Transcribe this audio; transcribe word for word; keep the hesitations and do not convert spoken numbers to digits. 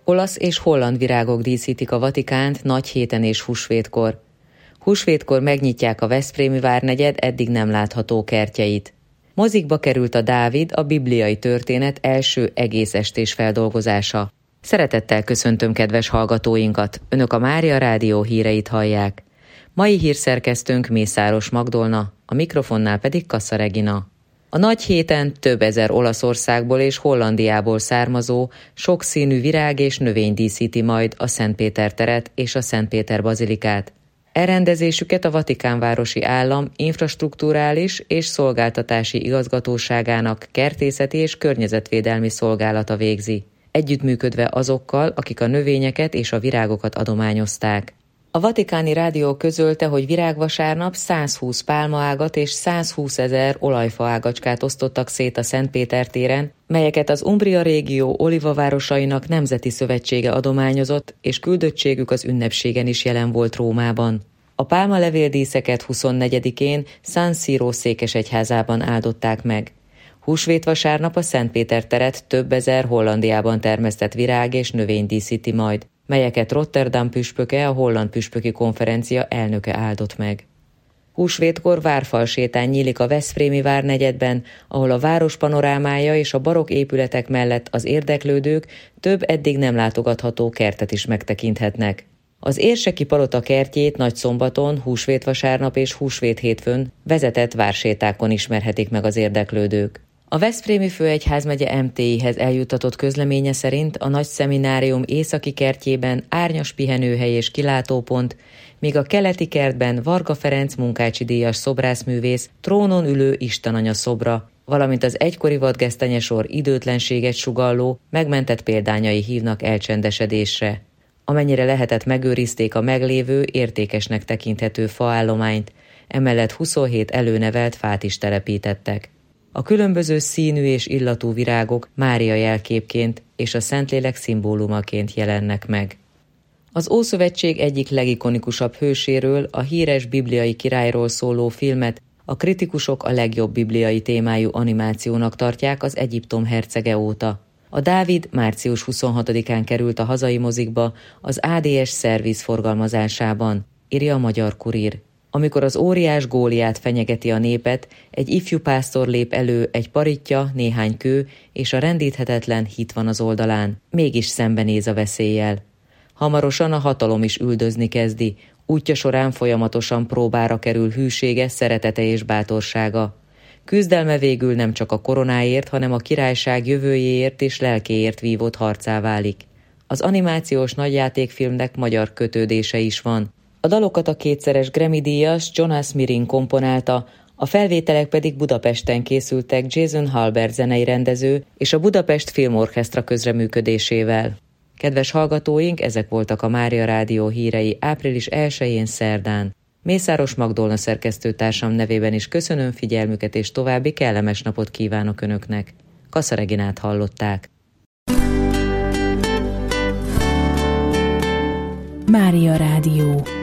Olasz és holland virágok díszítik a Vatikánt nagy héten és húsvétkor. Húsvétkor megnyitják a veszprémi várnegyed eddig nem látható kertjeit. Mozikba került a Dávid, a bibliai történet első egész estés feldolgozása. Szeretettel köszöntöm kedves hallgatóinkat, Önök a Mária Rádió híreit hallják. Mai hírszerkesztőnk Mészáros Magdolna, a mikrofonnál pedig Kassa Regina. A nagy héten több ezer Olaszországból és Hollandiából származó, sokszínű virág és növény díszíti majd a Szent Péter teret és a Szent Péter bazilikát. Elrendezésüket a Vatikánvárosi Állam infrastrukturális és szolgáltatási igazgatóságának kertészeti és környezetvédelmi szolgálata végzi, együttműködve azokkal, akik a növényeket és a virágokat adományozták. A Vatikáni Rádió közölte, hogy virágvasárnap százhúsz pálmaágat és százhúszezer olajfaágacskát osztottak szét a Szent Péter téren, melyeket az Umbria régió olivavárosainak nemzeti szövetsége adományozott, és küldöttségük az ünnepségen is jelen volt Rómában. A pálmalevéldíszeket huszonnegyedikén San Siro székesegyházában áldották meg. Húsvétvasárnap a Szent Péter teret több ezer Hollandiában termesztett virág és növény díszíti majd, melyeket Rotterdam püspöke, a holland püspöki konferencia elnöke áldott meg. Húsvétkor várfalsétány nyílik a veszprémi várnegyedben, ahol a város panorámája és a barokk épületek mellett az érdeklődők több eddig nem látogatható kertet is megtekinthetnek. Az érseki palota kertjét nagyszombaton, húsvétvasárnap és húsvéthétfőn vezetett vársétákon ismerhetik meg az érdeklődők. A Veszprémi Főegyházmegye em té i-hez eljuttatott közleménye szerint a nagy szeminárium északi kertjében árnyas pihenőhely és kilátópont, míg a keleti kertben Varga Ferenc munkácsi díjas szobrászművész trónon ülő Istenanya szobra, valamint az egykori vadgesztenyesor időtlenséget sugalló, megmentett példányai hívnak elcsendesedésre. Amennyire lehetett, megőrizték a meglévő, értékesnek tekinthető faállományt, emellett huszonhét előnevelt fát is telepítettek. A különböző színű és illatú virágok Mária jelképként és a Szentlélek szimbólumaként jelennek meg. Az Ószövetség egyik legikonikusabb hőséről, a híres bibliai királyról szóló filmet a kritikusok a legjobb bibliai témájú animációnak tartják az Egyiptom hercege óta. A Dávid március huszonhatodikán került a hazai mozikba az á dé es Service forgalmazásában, írja a Magyar Kurír. Amikor az óriás Góliát fenyegeti a népet, egy ifjú pásztor lép elő, egy paritja, néhány kő, és a rendíthetetlen hit van az oldalán. Mégis szembenéz a veszéllyel. Hamarosan a hatalom is üldözni kezdi, útja során folyamatosan próbára kerül hűsége, szeretete és bátorsága. Küzdelme végül nem csak a koronáért, hanem a királyság jövőjéért és lelkéért vívott harcá válik. Az animációs nagyjátékfilmnek magyar kötődése is van. A dalokat a kétszeres Grammy-díjas Jonas Mirin komponálta, a felvételek pedig Budapesten készültek Jason Halbert zenei rendező és a Budapest Filmorchestra közreműködésével. Kedves hallgatóink, ezek voltak a Mária Rádió hírei április elsején szerdán. Mészáros Magdolna szerkesztőtársam nevében is köszönöm figyelmüket és további kellemes napot kívánok Önöknek. Kassa Reginát hallották. Mária Rádió.